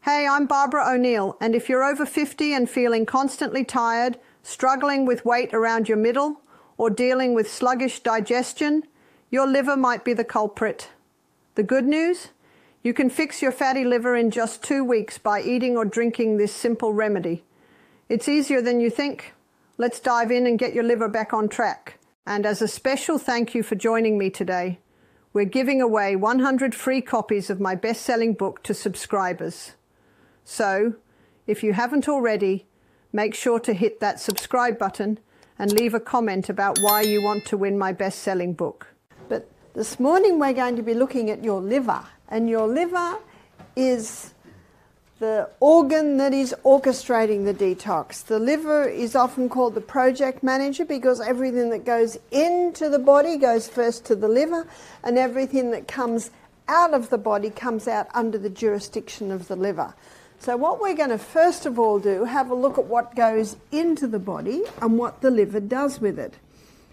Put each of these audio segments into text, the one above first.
Hey, I'm Barbara O'Neill, and if you're over 50 and feeling constantly tired, struggling with weight around your middle, or dealing with sluggish digestion, your liver might be the culprit. The good news? You can fix your fatty liver in just 2 weeks by eating or drinking this simple remedy. It's easier than you think. Let's dive in and get your liver back on track. And as a special thank you for joining me today, we're giving away 100 free copies of my best-selling book to subscribers. So, if you haven't already, make sure to hit that subscribe button and leave a comment about why you want to win my best-selling book. But this morning we're going to be looking at your liver, and your liver is the organ that is orchestrating the detox. The liver is often called the project manager because everything that goes into the body goes first to the liver, and everything that comes out of the body comes out under the jurisdiction of the liver. So what we're going to first of all do, have a look at what goes into the body and what the liver does with it.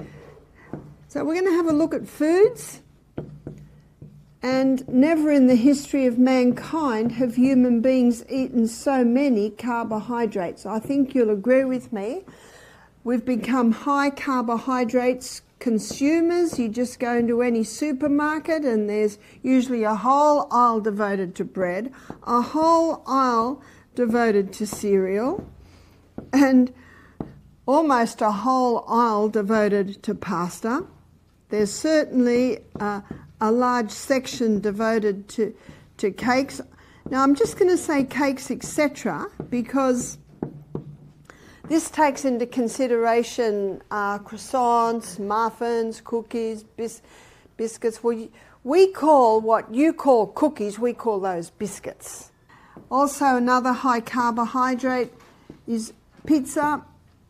So we're going to have a look at foods, and never in the history of mankind have human beings eaten so many carbohydrates. I think you'll agree with me. We've become high carbohydrates consumers. You just go into any supermarket and there's usually a whole aisle devoted to bread, a whole aisle devoted to cereal, and almost a whole aisle devoted to pasta. There's certainly a large section devoted to cakes. Now I'm just going to say cakes, etc., because this takes into consideration croissants, muffins, cookies, biscuits. We call what you call cookies, we call those biscuits. Also another high carbohydrate is pizza,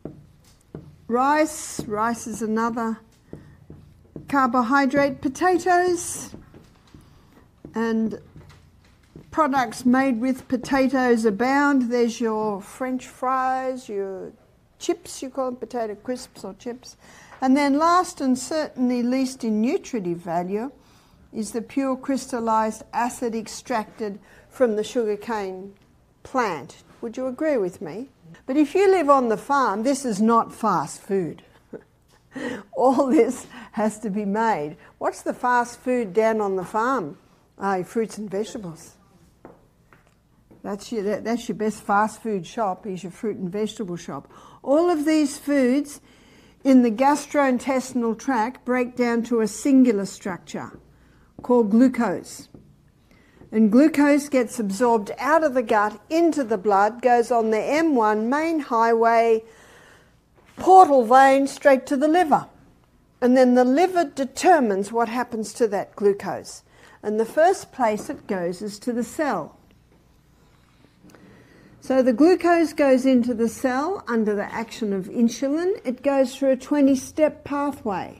rice. Rice is another carbohydrate, potatoes, and products made with potatoes abound. There's your French fries, your chips, you call them potato crisps or chips. And then last and certainly least in nutritive value is the pure crystallized acid extracted from the sugarcane plant. Would you agree with me? But if you live on the farm, this is not fast food. All this has to be made. What's the fast food down on the farm? Fruits and vegetables. That's your best fast food shop, is your fruit and vegetable shop. All of these foods in the gastrointestinal tract break down to a singular structure called glucose. And glucose gets absorbed out of the gut into the blood, goes on the M1 main highway, portal vein straight to the liver. And then the liver determines what happens to that glucose. And the first place it goes is to the cell. So the glucose goes into the cell under the action of insulin. It goes through a 20-step pathway.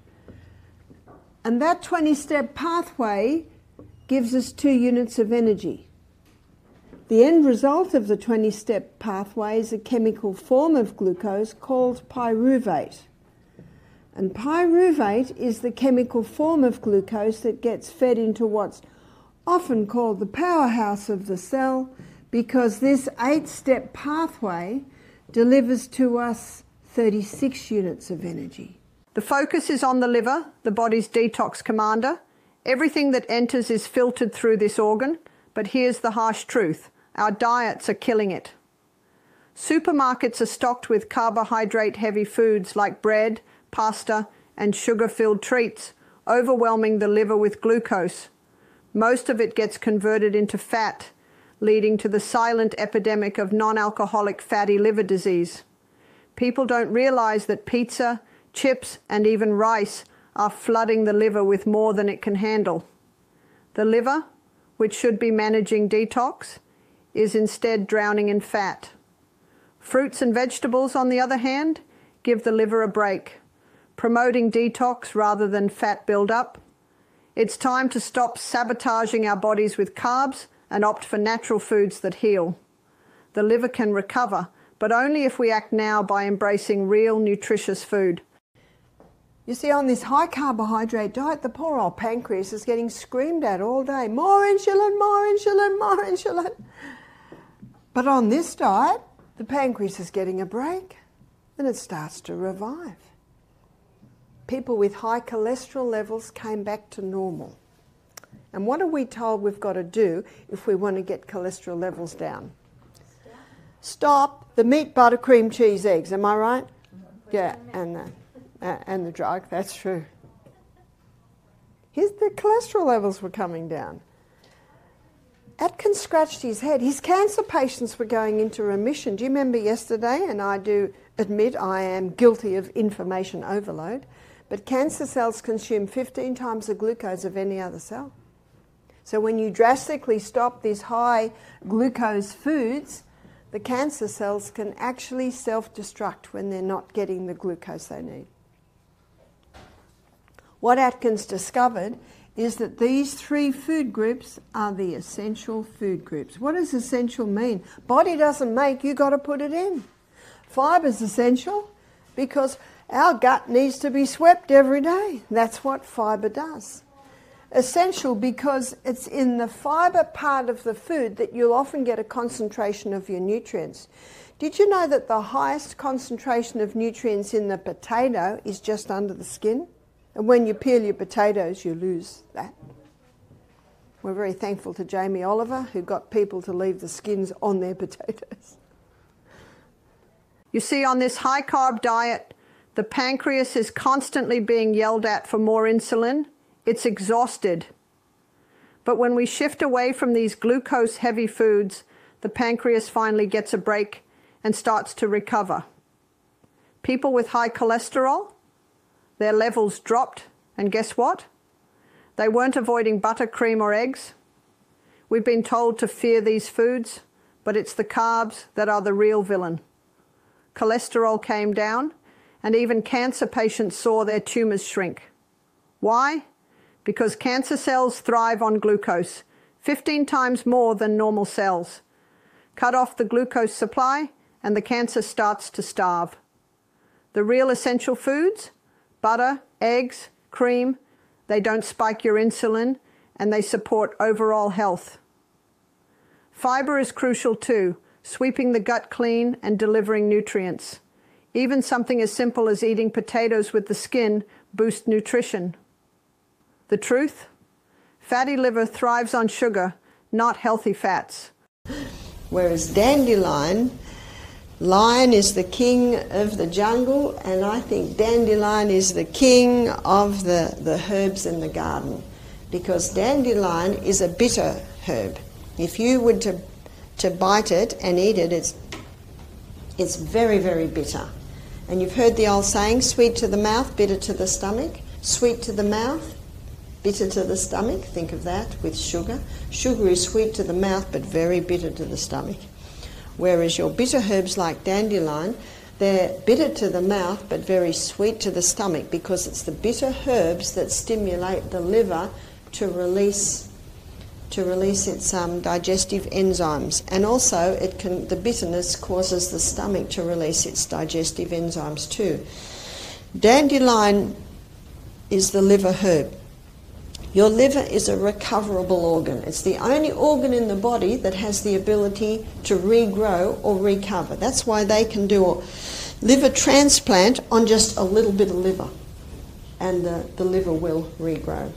And that 20-step pathway gives us 2 units of energy. The end result of the 20-step pathway is a chemical form of glucose called pyruvate. And pyruvate is the chemical form of glucose that gets fed into what's often called the powerhouse of the cell, because this 8-step pathway delivers to us 36 units of energy. The focus is on the liver, the body's detox commander. Everything that enters is filtered through this organ, but here's the harsh truth. Our diets are killing it. Supermarkets are stocked with carbohydrate-heavy foods like bread, pasta, and sugar-filled treats, overwhelming the liver with glucose. Most of it gets converted into fat, leading to the silent epidemic of non-alcoholic fatty liver disease. People don't realize that pizza, chips, and even rice are flooding the liver with more than it can handle. The liver, which should be managing detox, is instead drowning in fat. Fruits and vegetables, on the other hand, give the liver a break, promoting detox rather than fat buildup. It's time to stop sabotaging our bodies with carbs and opt for natural foods that heal. The liver can recover, but only if we act now by embracing real nutritious food. You see, on this high carbohydrate diet, the poor old pancreas is getting screamed at all day. More insulin, more insulin, more insulin. But on this diet, the pancreas is getting a break and it starts to revive. People with high cholesterol levels came back to normal. And what are we told we've got to do if we want to get cholesterol levels down? Stop the meat, butter, cream, cheese, eggs. Am I right? Yeah, and the drug. That's true. The cholesterol levels were coming down. Atkins scratched his head. His cancer patients were going into remission. Do you remember yesterday? And I do admit I am guilty of information overload. But cancer cells consume 15 times the glucose of any other cell. So when you drastically stop these high glucose foods, the cancer cells can actually self-destruct when they're not getting the glucose they need. What Atkins discovered is that these 3 food groups are the essential food groups. What does essential mean? Body doesn't make, you got to put it in. Fibre is essential because our gut needs to be swept every day. That's what fibre does. Essential because it's in the fibre part of the food that you'll often get a concentration of your nutrients. Did you know that the highest concentration of nutrients in the potato is just under the skin? And when you peel your potatoes, you lose that. We're very thankful to Jamie Oliver, who got people to leave the skins on their potatoes. You see, on this high-carb diet, the pancreas is constantly being yelled at for more insulin. It's exhausted. But when we shift away from these glucose-heavy foods, the pancreas finally gets a break and starts to recover. People with high cholesterol, their levels dropped, and guess what? They weren't avoiding butter, cream, or eggs. We've been told to fear these foods, but it's the carbs that are the real villain. Cholesterol came down, and even cancer patients saw their tumors shrink. Why? Because cancer cells thrive on glucose, 15 times more than normal cells. Cut off the glucose supply, and the cancer starts to starve. The real essential foods, butter, eggs, cream, they don't spike your insulin, and they support overall health. Fibre is crucial too, sweeping the gut clean and delivering nutrients. Even something as simple as eating potatoes with the skin boosts nutrition. The truth? Fatty liver thrives on sugar, not healthy fats. Whereas dandelion, lion is the king of the jungle, and I think dandelion is the king of the herbs in the garden, because dandelion is a bitter herb. If you were to bite it and eat it, it's very, very bitter. And you've heard the old saying, sweet to the mouth, bitter to the stomach. Sweet to the mouth, bitter to the stomach. Think of that with sugar. Sugar is sweet to the mouth but very bitter to the stomach. Whereas your bitter herbs like dandelion, they're bitter to the mouth but very sweet to the stomach, because it's the bitter herbs that stimulate the liver to release its digestive enzymes. And also the bitterness causes the stomach to release its digestive enzymes too. Dandelion is the liver herb. Your liver is a recoverable organ. It's the only organ in the body that has the ability to regrow or recover. That's why they can do a liver transplant on just a little bit of liver, and the liver will regrow.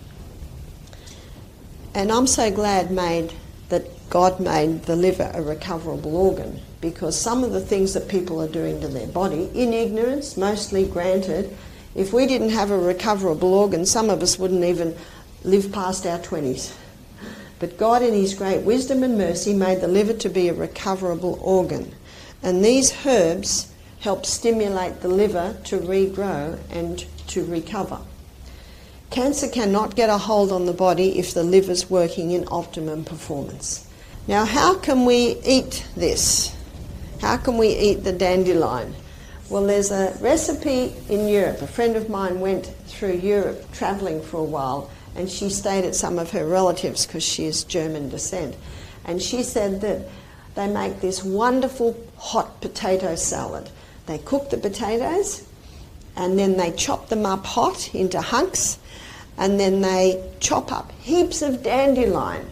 And I'm so glad that God made the liver a recoverable organ, because some of the things that people are doing to their body, in ignorance, mostly granted, if we didn't have a recoverable organ, some of us wouldn't even live past our 20s. But God, in his great wisdom and mercy, made the liver to be a recoverable organ. And these herbs help stimulate the liver to regrow and to recover. Cancer cannot get a hold on the body if the liver's working in optimum performance. Now, how can we eat this? How can we eat the dandelion? Well, there's a recipe in Europe. A friend of mine went through Europe travelling for a while, and she stayed at some of her relatives because she is German descent. And she said that they make this wonderful hot potato salad. They cook the potatoes, and then they chop them up hot into hunks, and then they chop up heaps of dandelion,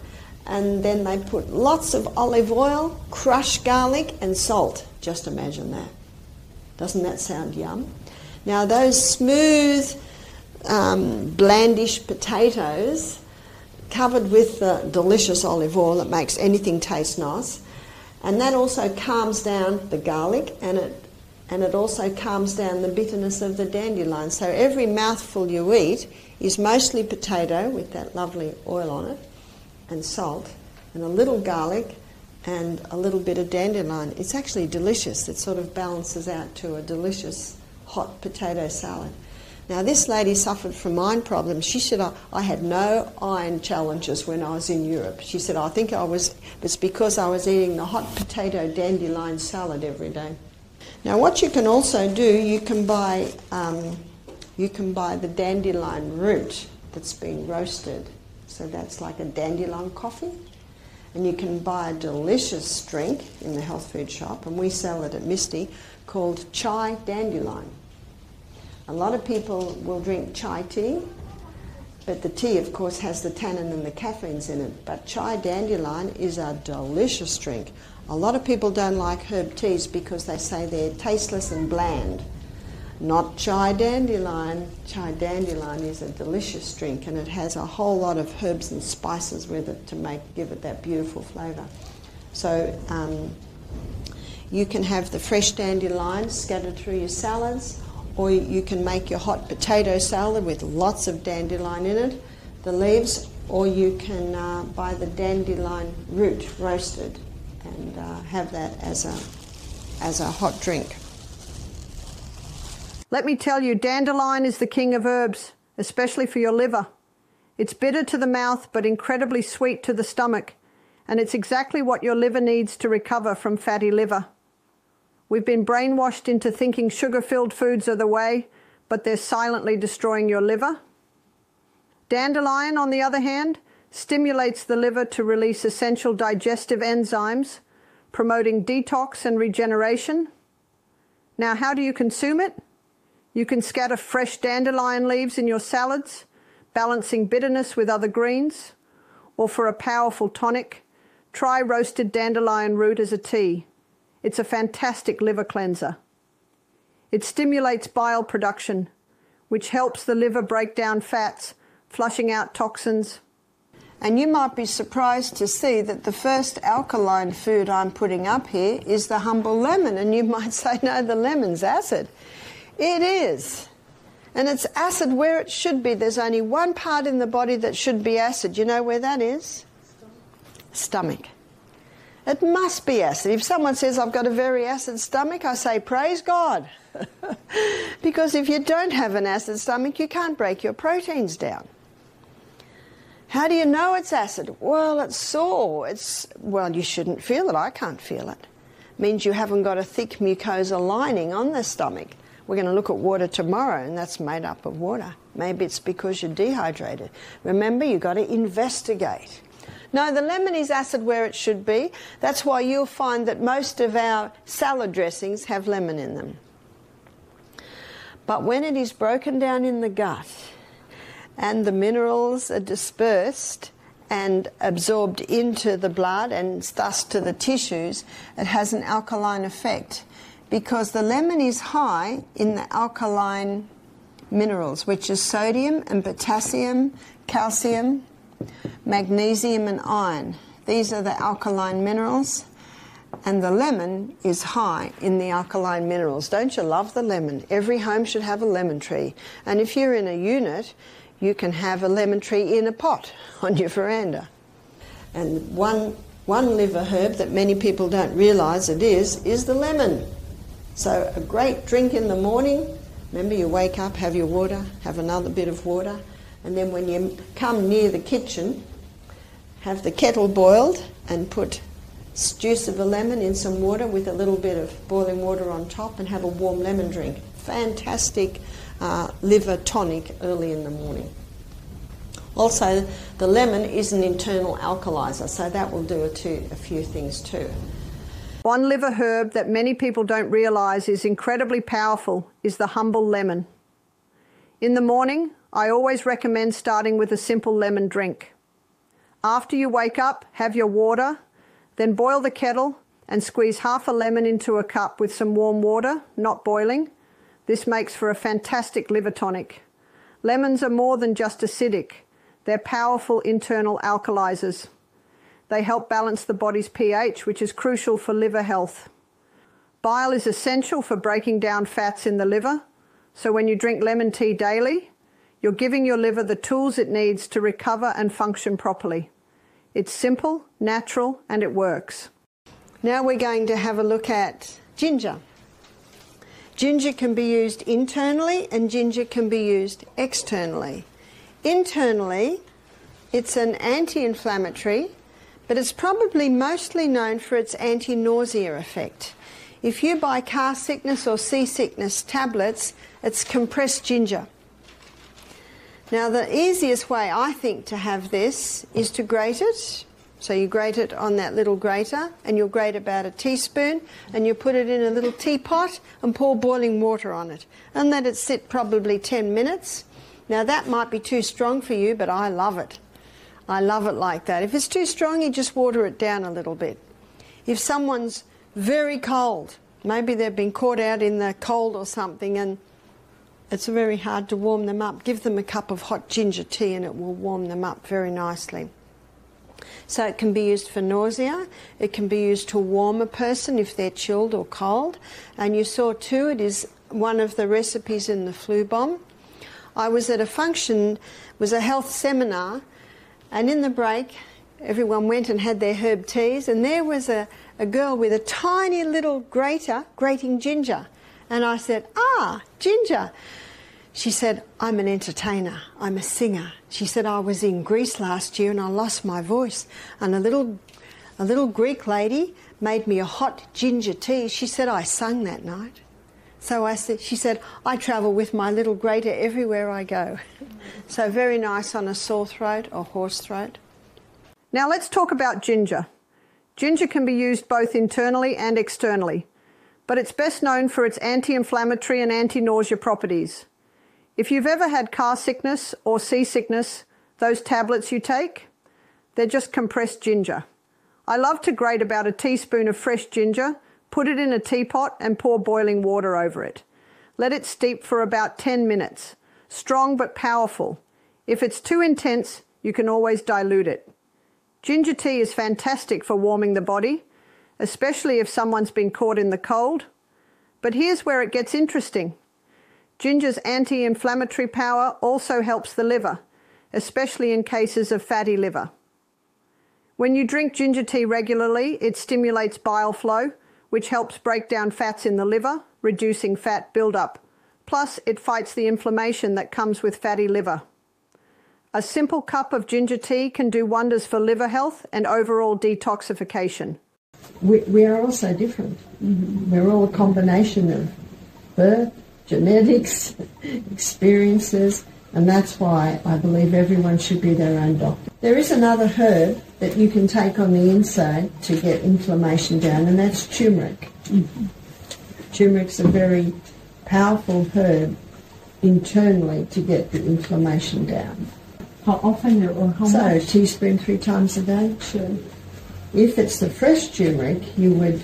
and then they put lots of olive oil, crushed garlic and salt. Just imagine that. Doesn't that sound yum? Now those smooth, blandish potatoes covered with the delicious olive oil that makes anything taste nice, and that also calms down the garlic, and it also calms down the bitterness of the dandelion. So every mouthful you eat is mostly potato with that lovely oil on it, and salt, and a little garlic, and a little bit of dandelion. It's actually delicious. It sort of balances out to a delicious hot potato salad. Now this lady suffered from iron problems. She said, I had no iron challenges when I was in Europe. She said, I think it's because I was eating the hot potato dandelion salad every day. Now what you can also do, you can buy the dandelion root that's been roasted. So that's like a dandelion coffee. And you can buy a delicious drink in the health food shop, and we sell it at Misty, called chai dandelion. A lot of people will drink chai tea, but the tea, of course, has the tannin and the caffeines in it. But chai dandelion is a delicious drink. A lot of people don't like herb teas because they say they're tasteless and bland. Not chai dandelion. Chai dandelion is a delicious drink, and it has a whole lot of herbs and spices with it to give it that beautiful flavour. So you can have the fresh dandelion scattered through your salads, or you can make your hot potato salad with lots of dandelion in it, the leaves, or you can buy the dandelion root roasted and have that as a hot drink. Let me tell you, dandelion is the king of herbs, especially for your liver. It's bitter to the mouth but incredibly sweet to the stomach, and it's exactly what your liver needs to recover from fatty liver. We've been brainwashed into thinking sugar-filled foods are the way, but they're silently destroying your liver. Dandelion, on the other hand, stimulates the liver to release essential digestive enzymes, promoting detox and regeneration. Now, how do you consume it? You can scatter fresh dandelion leaves in your salads, balancing bitterness with other greens. Or for a powerful tonic, try roasted dandelion root as a tea. It's a fantastic liver cleanser. It stimulates bile production, which helps the liver break down fats, flushing out toxins. And you might be surprised to see that the first alkaline food I'm putting up here is the humble lemon. And you might say, no, the lemon's acid. It is. And it's acid where it should be. There's only one part in the body that should be acid. You know where that is? Stomach. It must be acid. If someone says, I've got a very acid stomach, I say, praise God. Because if you don't have an acid stomach, you can't break your proteins down. How do you know it's acid? Well, it's sore. Well, you shouldn't feel it. I can't feel it. It means you haven't got a thick mucosa lining on the stomach. We're going to look at water tomorrow, and that's made up of water. Maybe it's because you're dehydrated. Remember, you've got to investigate. No, the lemon is acid where it should be. That's why you'll find that most of our salad dressings have lemon in them. But when it is broken down in the gut and the minerals are dispersed and absorbed into the blood and thus to the tissues, it has an alkaline effect because the lemon is high in the alkaline minerals, which is sodium and potassium, calcium, magnesium and iron. These are the alkaline minerals, and the lemon is high in the alkaline minerals. Don't you love the lemon? Every home should have a lemon tree. And if you're in a unit, you can have a lemon tree in a pot on your veranda. And one liver herb that many people don't realise it is the lemon. So a great drink in the morning. Remember, you wake up, have your water, have another bit of water, and then when you come near the kitchen, have the kettle boiled and put juice of a lemon in some water with a little bit of boiling water on top and have a warm lemon drink. Fantastic liver tonic early in the morning. Also, the lemon is an internal alkalizer, so that will do a few things too. One liver herb that many people don't realise is incredibly powerful is the humble lemon. In the morning, I always recommend starting with a simple lemon drink. After you wake up, have your water, then boil the kettle and squeeze half a lemon into a cup with some warm water, not boiling. This makes for a fantastic liver tonic. Lemons are more than just acidic. They're powerful internal alkalizers. They help balance the body's pH, which is crucial for liver health. Bile is essential for breaking down fats in the liver, so when you drink lemon tea daily, you're giving your liver the tools it needs to recover and function properly. It's simple, natural, and it works. Now we're going to have a look at ginger. Ginger can be used internally and ginger can be used externally. Internally, it's an anti-inflammatory, but it's probably mostly known for its anti-nausea effect. If you buy car sickness or seasickness tablets, it's compressed ginger. Now the easiest way I think to have this is to grate it. So you grate it on that little grater and you'll grate about a teaspoon and you put it in a little teapot and pour boiling water on it and let it sit probably 10 minutes. Now that might be too strong for you, but I love it. I love it like that. If it's too strong, you just water it down a little bit. If someone's very cold, maybe they've been caught out in the cold or something and it's very hard to warm them up, give them a cup of hot ginger tea and it will warm them up very nicely. So it can be used for nausea, it can be used to warm a person if they're chilled or cold. And you saw too, it is one of the recipes in the flu bomb. I was at a function, it was a health seminar, and in the break everyone went and had their herb teas, and there was a girl with a tiny little grater grating ginger. And I said, ginger. She said, I'm an entertainer, I'm a singer. She said, I was in Greece last year and I lost my voice. And a little Greek lady made me a hot ginger tea. She said, I sung that night. So she said, I travel with my little grater everywhere I go. So very nice on a sore throat or hoarse throat. Now let's talk about ginger. Ginger can be used both internally and externally, but it's best known for its anti-inflammatory and anti-nausea properties. If you've ever had car sickness or seasickness, those tablets you take, they're just compressed ginger. I love to grate about a teaspoon of fresh ginger, put it in a teapot and pour boiling water over it. Let it steep for about 10 minutes. Strong but powerful. If it's too intense, you can always dilute it. Ginger tea is fantastic for warming the body, especially if someone's been caught in the cold. But here's where it gets interesting. Ginger's anti-inflammatory power also helps the liver, especially in cases of fatty liver. When you drink ginger tea regularly, it stimulates bile flow, which helps break down fats in the liver, reducing fat buildup. Plus, it fights the inflammation that comes with fatty liver. A simple cup of ginger tea can do wonders for liver health and overall detoxification. We are all so different. We're all a combination of birth, genetics, experiences, and that's why I believe everyone should be their own doctor. There is another herb that you can take on the inside to get inflammation down, and that's turmeric. Turmeric's a very powerful herb internally to get the inflammation down. How often or how much? So a teaspoon 3 times a day. Sure. If it's the fresh turmeric, you would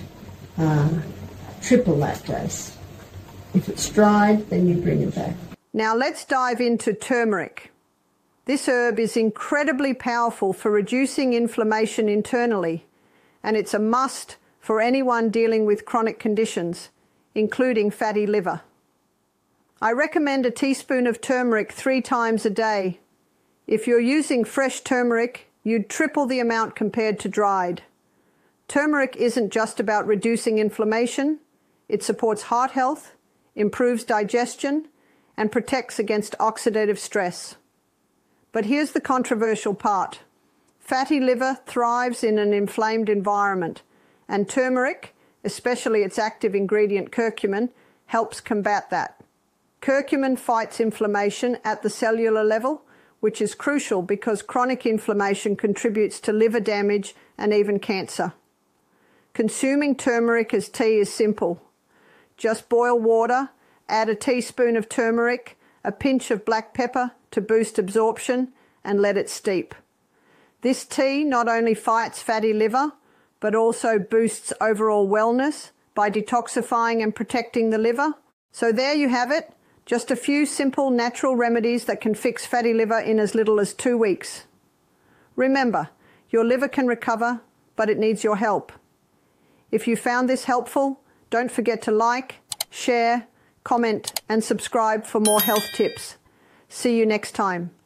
triple that dose. If it's dried, then you bring it back. Now let's dive into turmeric. This herb is incredibly powerful for reducing inflammation internally, and it's a must for anyone dealing with chronic conditions, including fatty liver. I recommend a teaspoon of turmeric 3 times a day. If you're using fresh turmeric, you'd triple the amount compared to dried. Turmeric isn't just about reducing inflammation. It supports heart health, improves digestion, and protects against oxidative stress. But here's the controversial part. Fatty liver thrives in an inflamed environment, and turmeric, especially its active ingredient curcumin, helps combat that. Curcumin fights inflammation at the cellular level, which is crucial because chronic inflammation contributes to liver damage and even cancer. Consuming turmeric as tea is simple. Just boil water, add a teaspoon of turmeric, a pinch of black pepper to boost absorption, and let it steep. This tea not only fights fatty liver, but also boosts overall wellness by detoxifying and protecting the liver. So there you have it, just a few simple natural remedies that can fix fatty liver in as little as 2 weeks. Remember, your liver can recover, but it needs your help. If you found this helpful, don't forget to like, share, comment and subscribe for more health tips. See you next time.